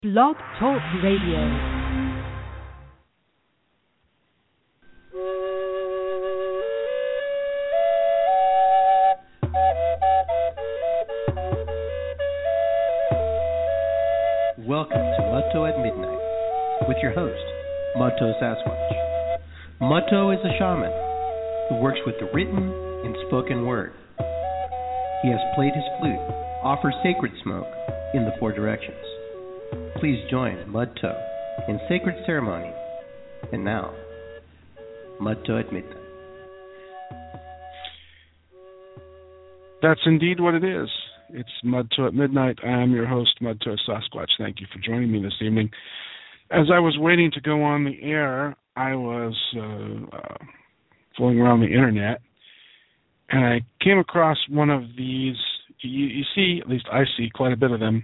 Blog Talk Radio. Welcome to Mutto at Midnight with your host, Mutto Sasquatch. Mutto is a shaman who works with the written and spoken word. He has played his flute, offers sacred smoke in the four directions. Please join Mutto in sacred ceremony. And now, Mutto at Midnight. That's indeed what it is. It's Mutto at Midnight. I am your host, Mutto Sasquatch. Thank you for joining me this evening. As I was waiting to go on the air, I was fooling around the internet, and I came across one of these. You see, at least I see quite a bit of them.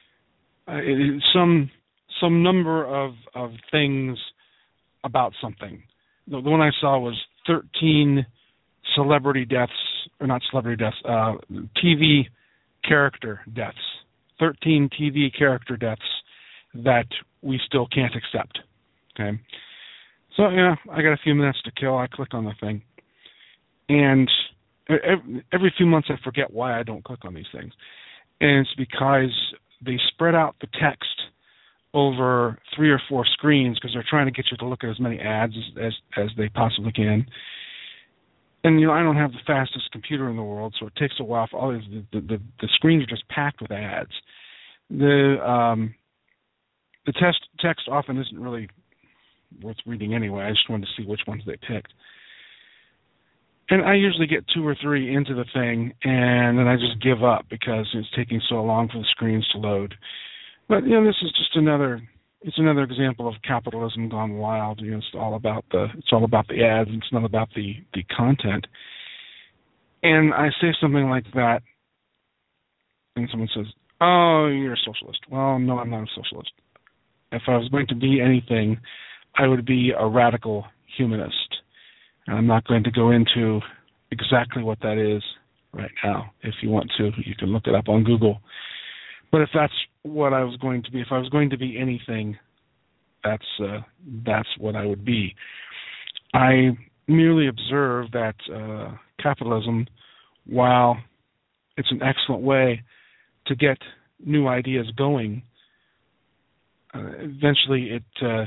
Some number of things about something. The one I saw was 13 celebrity deaths, or not celebrity deaths, TV character deaths. 13 TV character deaths that we still can't accept. Okay? So, yeah, I got a few minutes to kill. I click on the thing. And every few months I forget why I don't click on these things. And it's because they spread out the text over 3 or 4 screens because they're trying to get you to look at as many ads as they possibly can. And, I don't have the fastest computer in the world, so it takes a while for all these, the screens are just packed with ads. The text often isn't really worth reading anyway. I just wanted to see which ones they picked. And I usually get 2 or 3 into the thing, and then I just give up because it's taking so long for the screens to load. But this is just another example of capitalism gone wild. It's all about the ads. It's not about the content. And I say something like that, and someone says, "Oh, you're a socialist." Well, no, I'm not a socialist. If I was going to be anything, I would be a radical humanist. I'm not going to go into exactly what that is right now. If you want to, you can look it up on Google. But if that's what I was going to be, if I was going to be anything, that's what I would be. I merely observe that capitalism, while it's an excellent way to get new ideas going, eventually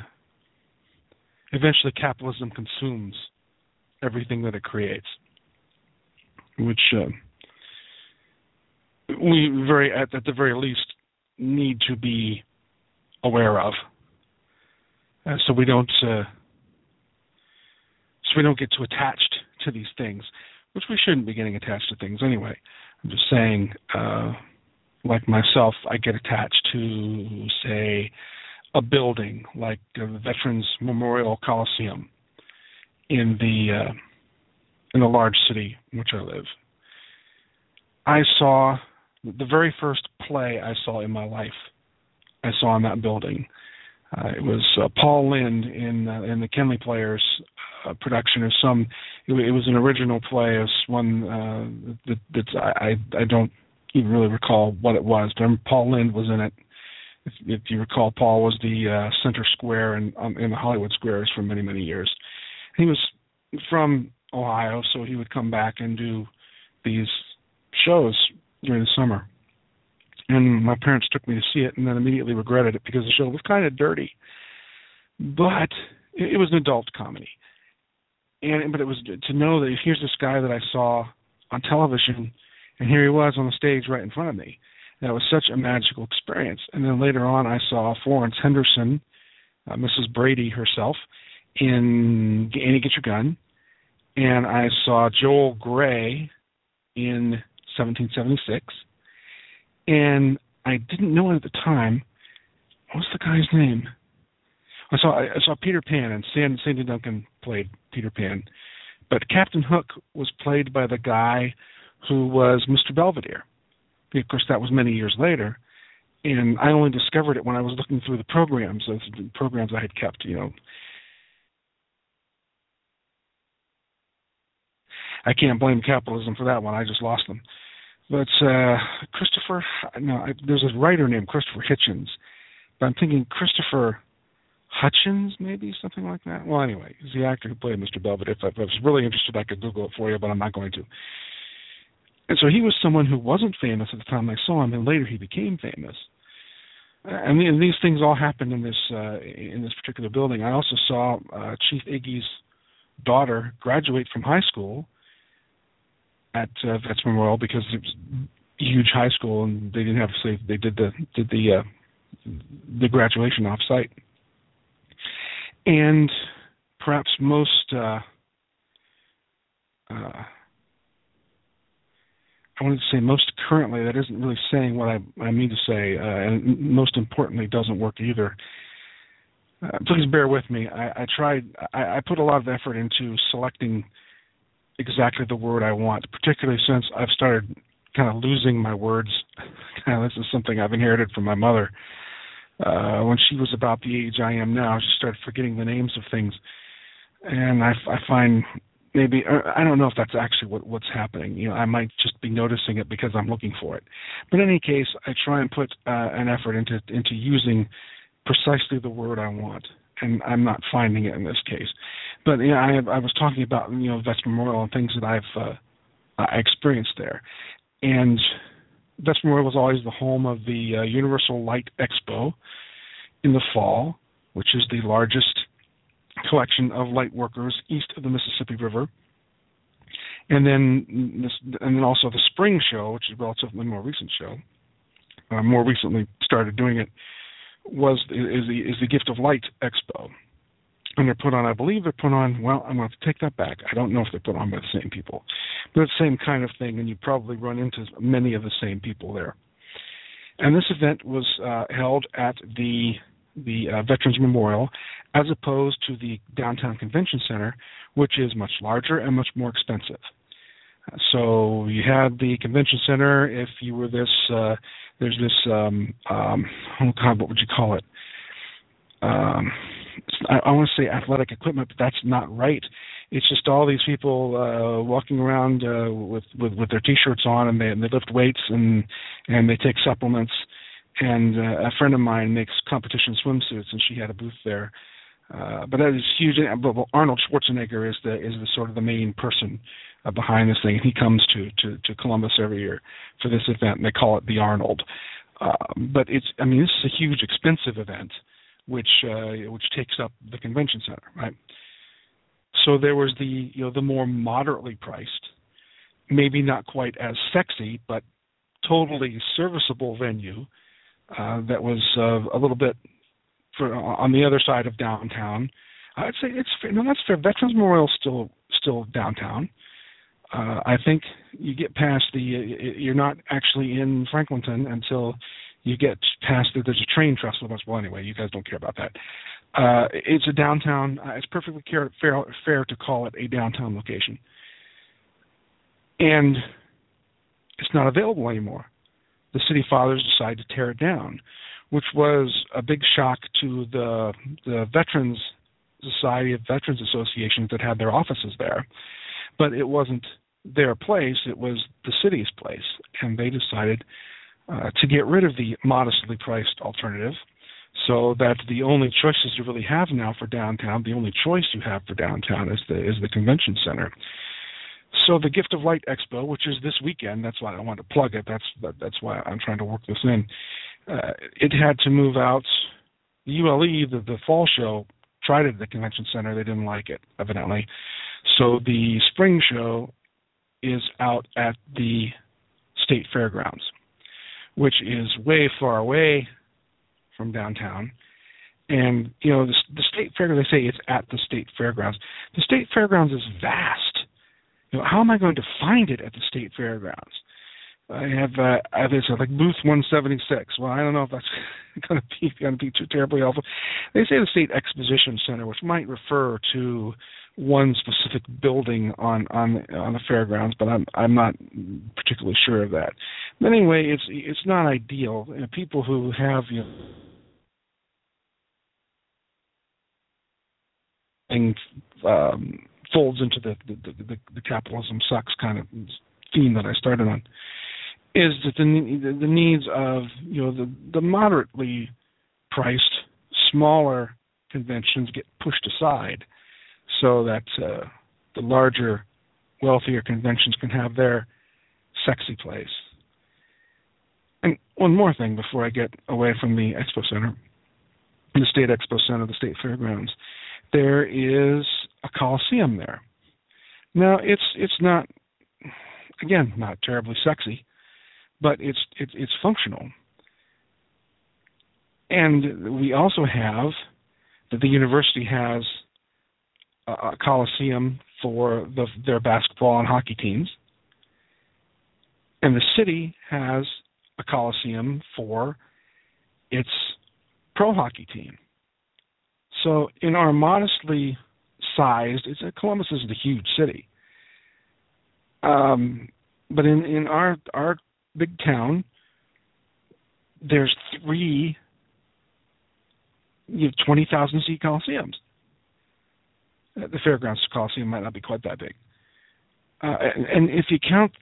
capitalism consumes everything that it creates, which we at the very least need to be aware of, so we don't get too attached to these things, which we shouldn't be getting attached to things anyway. I'm just saying, like myself, I get attached to, say, a building like the Veterans Memorial Coliseum in the large city in which I live. I saw the very first play I saw in my life. I saw in that building. It was Paul Lynde in the Kenley Players production of some. It was an original play. It was one that I don't even really recall what it was. But Paul Lynde was in it. If you recall, Paul was the center square in the Hollywood Squares for many, many years. He was from Ohio, so he would come back and do these shows during the summer. And my parents took me to see it and then immediately regretted it because the show was kind of dirty. But it was an adult comedy. But it was to know that here's this guy that I saw on television, and here he was on the stage right in front of me. That was such a magical experience. And then later on, I saw Florence Henderson, Mrs. Brady herself, in Annie Get Your Gun. And I saw Joel Grey in 1776. And I didn't know it at the time. What's the guy's name? I saw Peter Pan, and Sandy Duncan played Peter Pan. But Captain Hook was played by the guy who was Mr. Belvedere. Of course, that was many years later, and I only discovered it when I was looking through the programs I had kept. I can't blame capitalism for that one. I just lost them. But there's a writer named Christopher Hitchens But I'm thinking Christopher Hutchins, maybe, something like that. Well, anyway, he's the actor who played Mr. Belvedere. If I was really interested, I could Google it for you, but I'm not going to. And so he was someone who wasn't famous at the time I saw him, and later he became famous. And these things all happened in this particular building. I also saw Chief Iggy's daughter graduate from high school at Vets Memorial, because it was a huge high school, and they didn't have to say they did the graduation off site. And perhaps most I wanted to say most currently, that isn't really saying what I mean to say, and most importantly, doesn't work either. Please bear with me. I put a lot of effort into selecting exactly the word I want, particularly since I've started kind of losing my words. This is something I've inherited from my mother. When she was about the age I am now, she started forgetting the names of things. And I find maybe, I don't know if that's actually what's happening. I might just be noticing it because I'm looking for it. But in any case, I try and put an effort into using precisely the word I want, and I'm not finding it in this case. But I was talking about Vets Memorial and things that I experienced there, and Vets Memorial was always the home of the Universal Light Expo in the fall, which is the largest collection of light workers east of the Mississippi River, and then also the spring show, which is a relatively more recent show. More recently started doing it is the Gift of Light Expo, and they're put on. I believe they're put on. Well, I'm going to have to take that back. I don't know if they're put on by the same people, but it's the same kind of thing, and you probably run into many of the same people there. And this event was held at the Veterans Memorial, as opposed to the Downtown Convention Center, which is much larger and much more expensive. So you had the convention center. If you were there's this, oh God, what would you call it? I want to say athletic equipment, but that's not right. It's just all these people walking around with their T-shirts on, and they lift weights and they take supplements. And a friend of mine makes competition swimsuits, and she had a booth there. But that is huge. But Arnold Schwarzenegger is the sort of the main person behind this thing. He comes to Columbus every year for this event, and they call it the Arnold. But this is a huge, expensive event, which takes up the convention center, right? So there was the more moderately priced, maybe not quite as sexy, but totally serviceable venue that was a little bit on the other side of downtown. I'd say that's fair. Veterans Memorial is still downtown. I think you get past you're not actually in Franklinton until you get past there's a train trestle. Well, anyway, you guys don't care about that. It's a downtown. It's perfectly fair to call it a downtown location, and it's not available anymore. The city fathers decided to tear it down, which was a big shock to the Veterans Society of Veterans Associations that had their offices there. But it wasn't their place, it was the city's place, and they decided to get rid of the modestly priced alternative, so that the only choices you really have now for downtown, the only choice you have for downtown is the convention center. So the Gift of Light Expo, which is this weekend, that's why I wanted to plug it. That's why I'm trying to work this in. It had to move out. The ULE, the fall show, tried it at the convention center. They didn't like it, evidently. So the spring show is out at the State Fairgrounds, which is way far away from downtown. And, the State Fairgrounds, they say it's at the State Fairgrounds. The State Fairgrounds is vast. How am I going to find it at the State Fairgrounds? I have there's like booth 176. Well, I don't know if that's going to be too terribly helpful. They say the State Exposition Center, which might refer to one specific building on the fairgrounds, but I'm not particularly sure of that. But anyway, it's not ideal. People who have folds into the capitalism sucks kind of theme that I started on, is that the needs of the moderately priced, smaller conventions get pushed aside so that the larger, wealthier conventions can have their sexy place. And one more thing before I get away from the Expo Center, the State Expo Center, the State Fairgrounds, there is a Coliseum there. Now, it's not, again, not terribly sexy, but it's functional. And we also have that the university has a Coliseum for their basketball and hockey teams, and the city has a Coliseum for its pro hockey team. So in our modestly sized, Columbus isn't a huge city, but in our big town, there's 3 20,000 seat Coliseums. The Fairgrounds Coliseum might not be quite that big, and if you count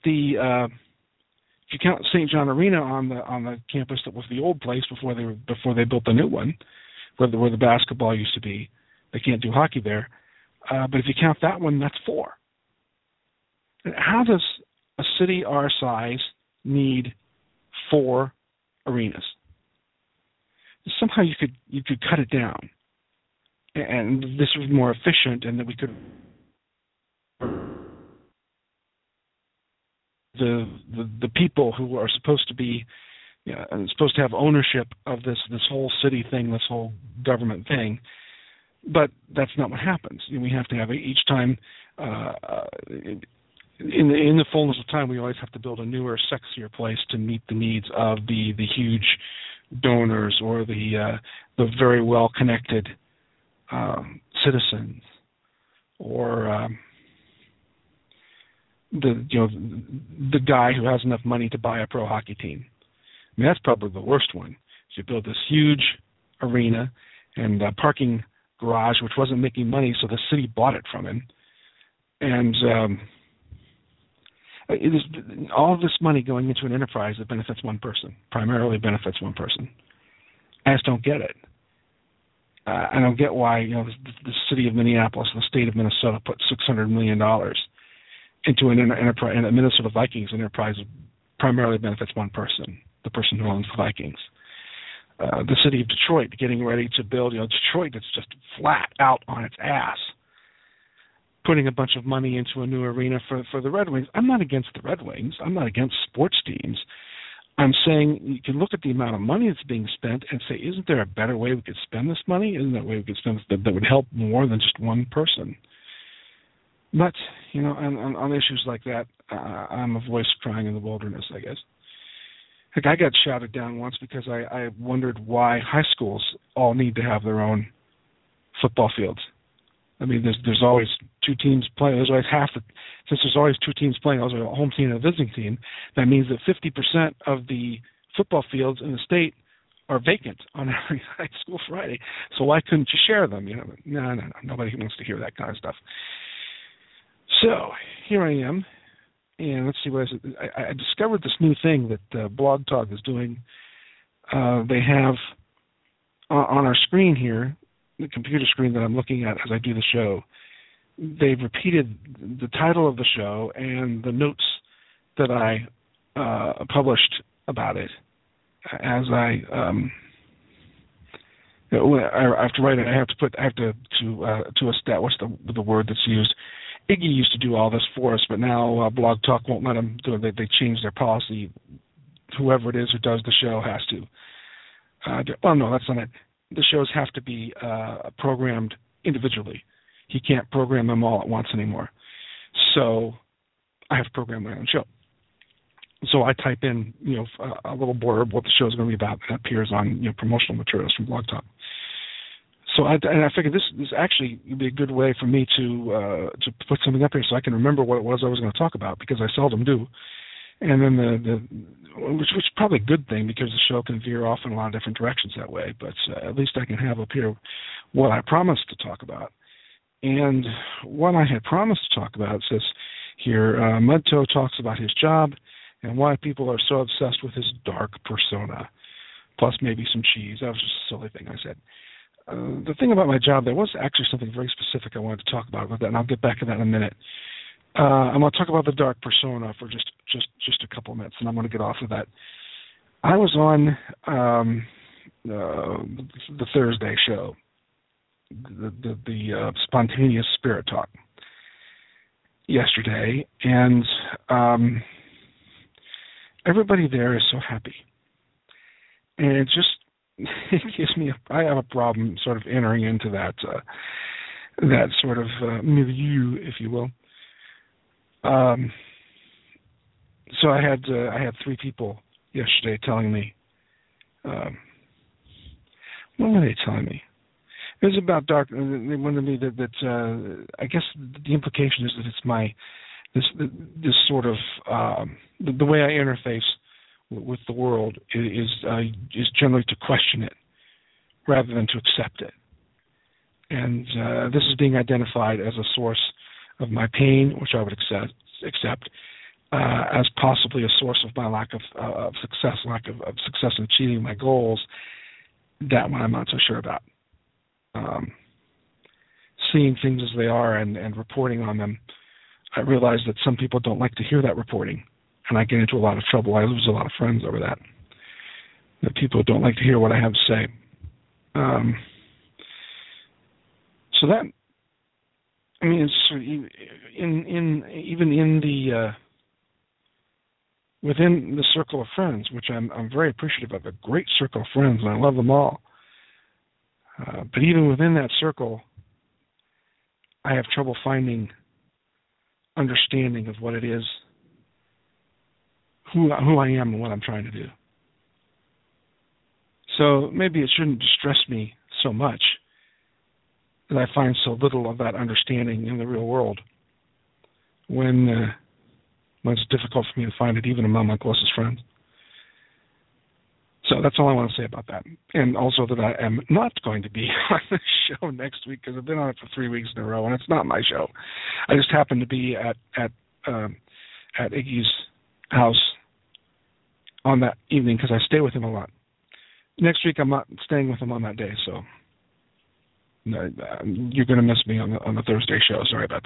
St. John Arena on the campus that was the old place before they built the new one, where the basketball used to be, they can't do hockey there. But if you count that one, that's 4. And how does a city our size need 4 arenas? Somehow you could cut it down, and this was more efficient, and that we could the people who are supposed to be supposed to have ownership of this whole city thing, this whole government thing, but that's not what happens. We have to have each time in the fullness of time, we always have to build a newer, sexier place to meet the needs of the huge donors or the very well connected citizens, or the guy who has enough money to buy a pro hockey team. I mean, that's probably the worst one. You build this huge arena and a parking garage which wasn't making money, so the city bought it from him, and it is all of this money going into an enterprise that benefits one person, primarily benefits one person. I just don't get it. I don't get why the city of Minneapolis and the state of Minnesota put $600 million into an enterprise, and a Minnesota Vikings enterprise primarily benefits one person, the person who owns the Vikings. The city of Detroit getting ready to build, Detroit that's just flat out on its ass, putting a bunch of money into a new arena for the Red Wings. I'm not against the Red Wings. I'm not against sports teams. I'm saying you can look at the amount of money that's being spent and say, isn't there a better way we could spend this money? Isn't there a way we could spend this that would help more than just one person? But, on issues like that, I'm a voice crying in the wilderness, I guess. Heck, I got shouted down once because I wondered why high schools all need to have their own football fields. I mean, there's always 2 teams playing. There's always since there's always 2 teams playing, also a home team and a visiting team, that means that 50% of the football fields in the state are vacant on every high school Friday. So why couldn't you share them? No. Nobody wants to hear that kind of stuff. So here I am, and let's see what I discovered this new thing that Blog Talk is doing. They have on our screen here, the computer screen that I'm looking at as I do the show, they've repeated the title of the show and the notes that I published about it as I have to write it. I have to a stat. What's the word that's used? Iggy used to do all this for us, but now Blog Talk won't let them do it. They changed their policy. Whoever it is who does the show has to. No, that's not it. The shows have to be programmed individually. He can't program them all at once anymore. So I have to program my own show. So I type in, a little blurb what the show is going to be about, and it appears on, promotional materials from Blog Talk. So I figured this actually would be a good way for me to put something up here so I can remember what it was I was going to talk about, because I seldom do. And then which is probably a good thing, because the show can veer off in a lot of different directions that way. But at least I can have up here what I promised to talk about. And what I had promised to talk about says here, Mudtoe talks about his job and why people are so obsessed with his dark persona. plus maybe some cheese. That was just a silly thing I said. The thing about my job, there was actually something very specific I wanted to talk about with that, and I'll get back to that in a minute. I'm going to talk about the dark persona for just a couple of minutes, and I'm going to get off of that. I was on the Thursday show, the Spontaneous Spirit Talk yesterday, and everybody there is so happy. And it gives me I have a problem sort of entering into that sort of milieu, if you will. So I had 3 people yesterday telling me, what were they telling me? It was about dark. They wanted me that I guess the implication is that it's this sort of the way I interface with the world is generally to question it rather than to accept it. And this is being identified as a source of my pain, which I would accept as possibly a source of my lack of success in achieving my goals. That one I'm not so sure about. Seeing things as they are and reporting on them, I realize that some people don't like to hear that reporting, and I get into a lot of trouble. I lose a lot of friends over that. That people don't like to hear what I have to say. So that, I mean, it's even in the within the circle of friends, which I'm very appreciative of, a great circle of friends, and I love them all. But even within that circle, I have trouble finding understanding of what it is, who I am and what I'm trying to do. So maybe it shouldn't distress me so much that I find so little of that understanding in the real world when it's difficult for me to find it even among my closest friends. So that's all I want to say about that. And also that I am not going to be on the show next week because I've been on it for 3 weeks in a row, and it's not my show. I just happened to be at Iggy's house on that evening because I stay with him a lot. Next week I'm not staying with him on that day, so you're going to miss me on the Thursday show. Sorry about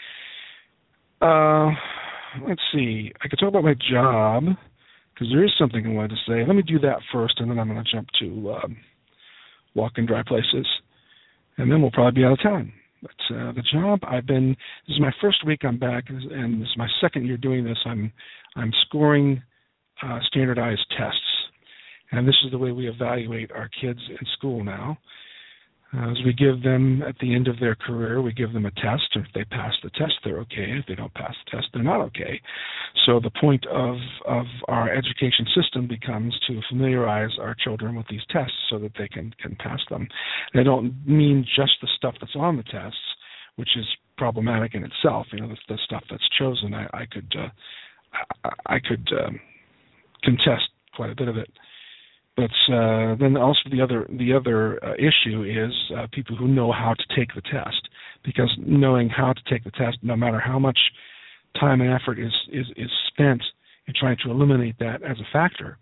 that. Let's see. I could talk about my job, because there is something I wanted to say. Let me do that first, and then I'm going to jump to Walk in Dry Places, and then we'll probably be out of time. But the job, this is my first week I'm back, and this is my second year doing this. I'm scoring standardized tests, and this is the way we evaluate our kids in school now. As we give them, at the end of their career, we give them a test. If they pass the test, they're okay. If they don't pass the test, they're not okay. So the point of our education system becomes to familiarize our children with these tests so that they can pass them. They don't mean just the stuff that's on the tests, which is problematic in itself. You know, the stuff that's chosen, I could contest quite a bit of it. But then also the other issue is people who know how to take the test, because knowing how to take the test, no matter how much time and effort is spent in trying to eliminate that as a factor,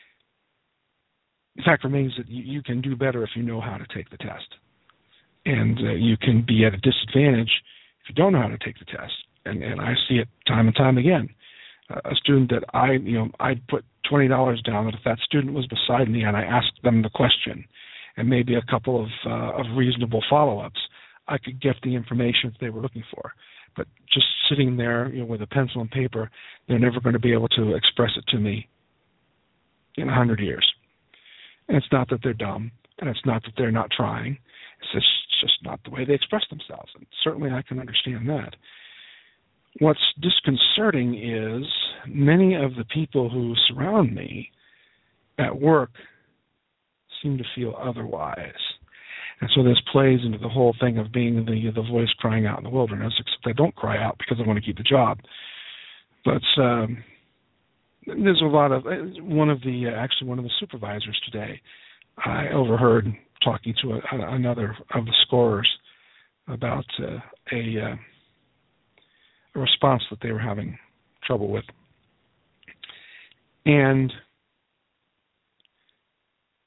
the fact remains that you can do better if you know how to take the test, and you can be at a disadvantage if you don't know how to take the test. And I see it time and time again. A student that I'd put $20 down, that if that student was beside me and I asked them the question and maybe a couple of reasonable follow-ups, I could get the information that they were looking for. But just sitting there, with a pencil and paper, they're never going to be able to express it to me in 100 years. And it's not that they're dumb, and it's not that they're not trying. It's just not the way they express themselves. And certainly I can understand that. What's disconcerting is many of the people who surround me at work seem to feel otherwise. And so this plays into the whole thing of being the voice crying out in the wilderness, except they don't cry out because they want to keep the job. But there's a lot of one of the supervisors today, I overheard talking to another of the scorers about a response that they were having trouble with. And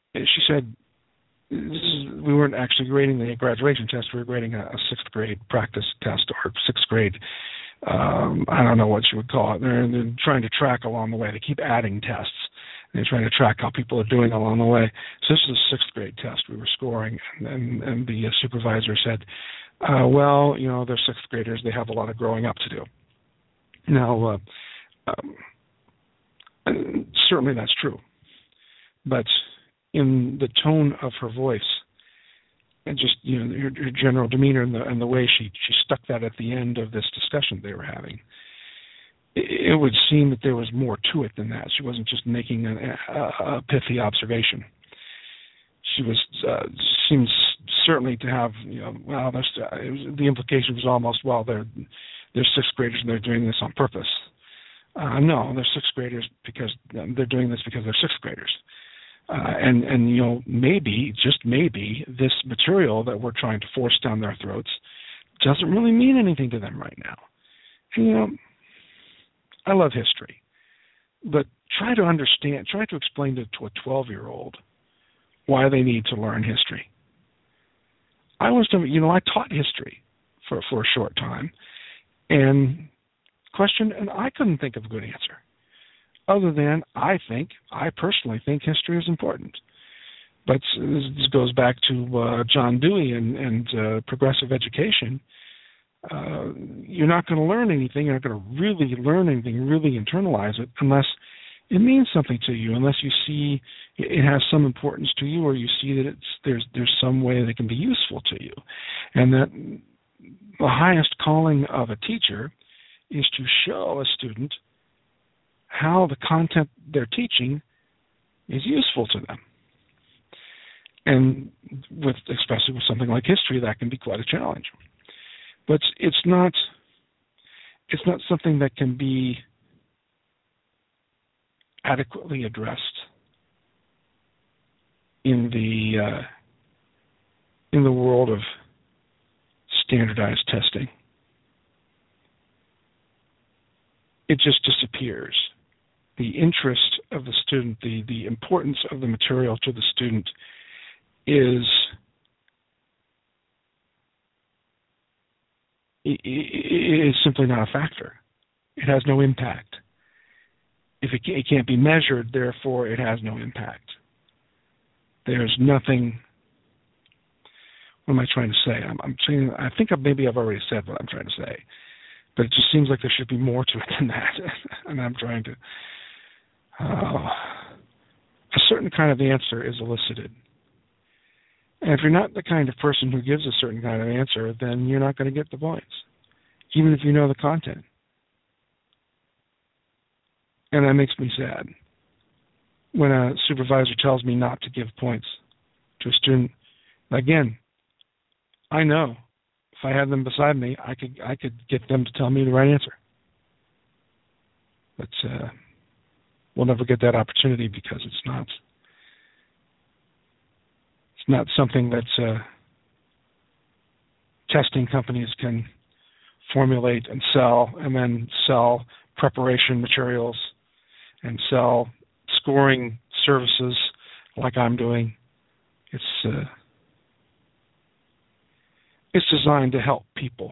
she said, we weren't actually grading the graduation test. We were grading a sixth grade practice test or sixth grade. I don't know what you would call it. They're trying to track along the way. They keep adding tests. They're trying to track how people are doing along the way. So this is a sixth grade test we were scoring, and the supervisor said, well, they're sixth graders. They have a lot of growing up to do. Now, certainly that's true. But in the tone of her voice and just her general demeanor and the way she stuck that at the end of this discussion they were having, it would seem that there was more to it than that. She wasn't just making a pithy observation. She seems certainly to have the implication was almost, well, they're sixth graders and they're doing this on purpose. No, they're sixth graders because they're doing this because they're sixth graders. And maybe, just maybe, this material that we're trying to force down their throats doesn't really mean anything to them right now. And, I love history, but try to explain to a 12-year-old why they need to learn history. I taught history for a short time, and I couldn't think of a good answer. Other than I personally think history is important. But this goes back to John Dewey and progressive education. You're not going to learn anything. You're not going to really learn anything, really internalize it, unless it means something to you, unless you see it has some importance to you, or you see that there's some way that it can be useful to you. And that the highest calling of a teacher is to show a student how the content they're teaching is useful to them. And especially with something like history, that can be quite a challenge. But it's not something that can be adequately addressed in the world of standardized testing. It just disappears. The interest of the student, the importance of the material to the student is simply not a factor. It has no impact. If it can't be measured, therefore it has no impact. There's nothing. What am I trying to say? I'm saying, I think maybe I've already said what I'm trying to say, but it just seems like there should be more to it than that. And I'm trying to. A certain kind of answer is elicited. And if you're not the kind of person who gives a certain kind of answer, then you're not going to get the points, even if you know the content. And that makes me sad. When a supervisor tells me not to give points to a student, again, I know if I had them beside me, I could get them to tell me the right answer. But we'll never get that opportunity because it's not something that testing companies can formulate and sell, and then sell preparation materials and sell scoring services like I'm doing. It's designed to help people,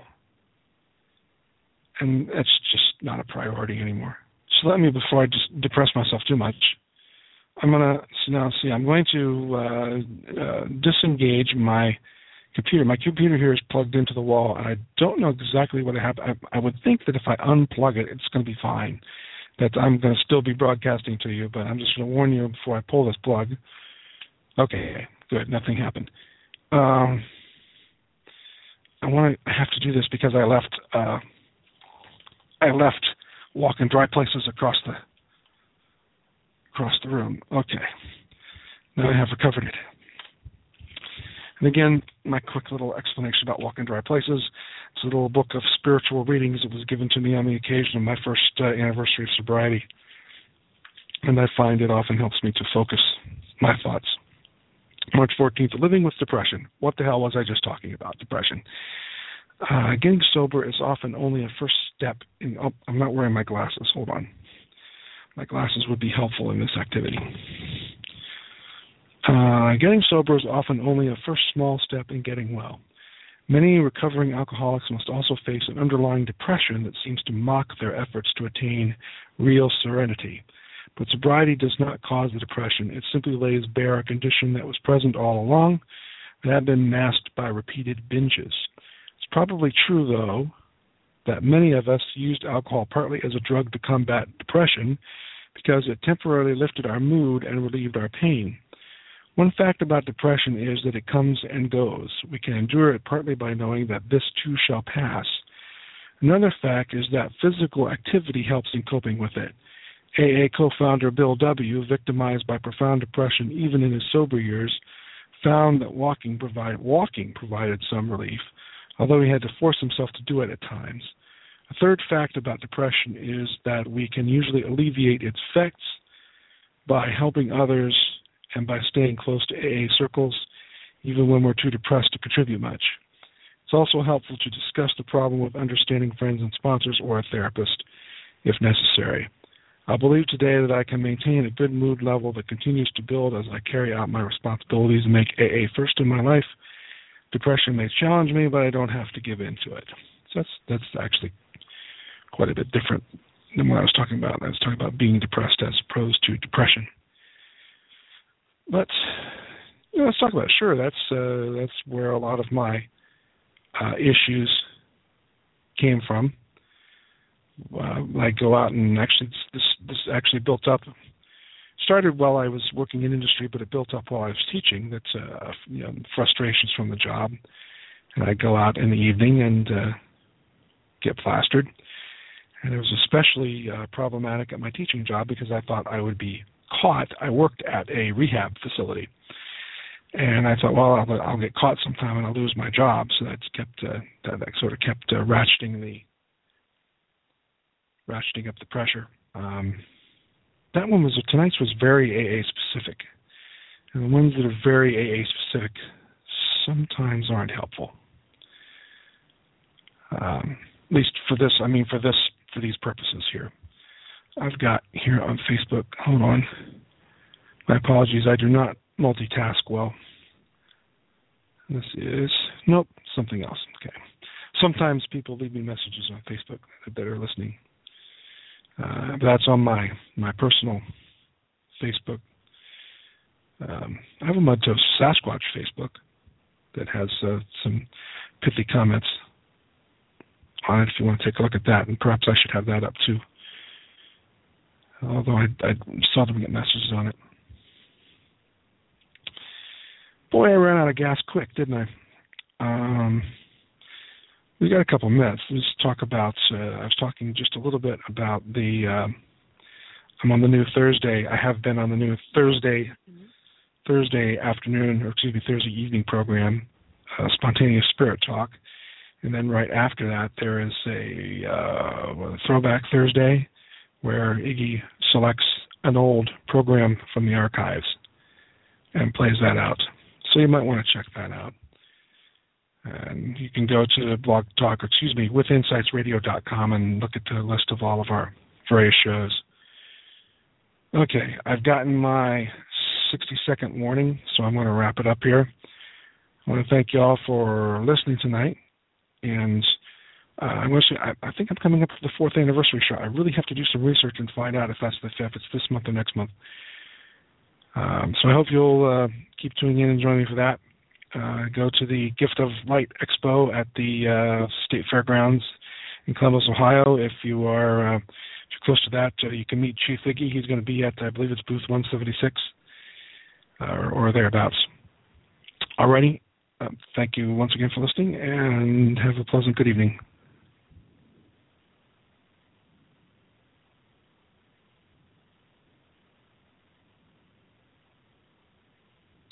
and that's just not a priority anymore. So before I just depress myself too much, I'm going to disengage my computer. My computer here is plugged into the wall, and I don't know exactly what I have. I would think that if I unplug it, it's going to be fine, that I'm going to still be broadcasting to you, but I'm just going to warn you before I pull this plug. Okay, good, nothing happened. I have to do this because I left walk in dry places across the room. Okay, now I have recovered it. And again, my quick little explanation about walk in dry places. It's a little book of spiritual readings that was given to me on the occasion of my first anniversary of sobriety. And I find it often helps me to focus my thoughts. March 14th, living with depression. What the hell was I just talking about? Depression. Getting sober is often only a first step in... Oh, I'm not wearing my glasses. Hold on. My glasses would be helpful in this activity. Getting sober is often only a first small step in getting well. Many recovering alcoholics must also face an underlying depression that seems to mock their efforts to attain real serenity. But sobriety does not cause the depression. It simply lays bare a condition that was present all along, that had been masked by repeated binges. It's probably true, though, that many of us used alcohol partly as a drug to combat depression because it temporarily lifted our mood and relieved our pain. One fact about depression is that it comes and goes. We can endure it partly by knowing that this too shall pass. Another fact is that physical activity helps in coping with it. AA co-founder Bill W., victimized by profound depression even in his sober years, found that walking provided some relief, although he had to force himself to do it at times. A third fact about depression is that we can usually alleviate its effects by helping others and by staying close to AA circles, even when we're too depressed to contribute much. It's also helpful to discuss the problem with understanding friends and sponsors or a therapist, if necessary. I believe today that I can maintain a good mood level that continues to build as I carry out my responsibilities and make AA first in my life. Depression may challenge me, but I don't have to give in to it. So that's actually quite a bit different than what I was talking about. I was talking about being depressed as opposed to depression. But let's talk about it. Sure, that's where a lot of my issues came from. I go out and actually this actually built up. Started while I was working in industry, but it built up while I was teaching. That's frustrations from the job, and I go out in the evening and get plastered. And it was especially problematic at my teaching job because I thought I would be caught. I worked at a rehab facility, and I thought, well, I'll get caught sometime and I'll lose my job. So that's kept that sort of kept ratcheting up the pressure. That one tonight's was very AA specific, and the ones that are very AA specific sometimes aren't helpful. At least for these purposes here. I've got here on Facebook, hold on, my apologies, I do not multitask well. This is, nope, something else. Okay. Sometimes people leave me messages on Facebook that are listening. But that's on my personal Facebook. I have a Mudtoast Sasquatch Facebook that has some pithy comments on it if you want to take a look at that, and perhaps I should have that up too. Although I seldom get messages on it. Boy, I ran out of gas quick, didn't I? We got a couple minutes. Let's talk about, I was talking just a little bit about I'm on the new Thursday. I have been on the new Thursday afternoon, Thursday evening program, Spontaneous Spirit Talk. And then right after that, there is a Throwback Thursday where Iggy selects an old program from the archives and plays that out. So you might want to check that out. And you can go to withinsightsradio.com and look at the list of all of our various shows. Okay, I've gotten my 60-second warning, so I'm going to wrap it up here. I want to thank you all for listening tonight. And I'm going to say, I think I'm coming up with the 4th anniversary show. I really have to do some research and find out if it's this month or next month. So I hope you'll keep tuning in and join me for that. Go to the Gift of Light Expo at the State Fairgrounds in Columbus, Ohio. If you're close to that, you can meet Chief Iggy. He's going to be at, I believe it's booth 176 or thereabouts. Alrighty. Thank you once again for listening, and have a pleasant good evening.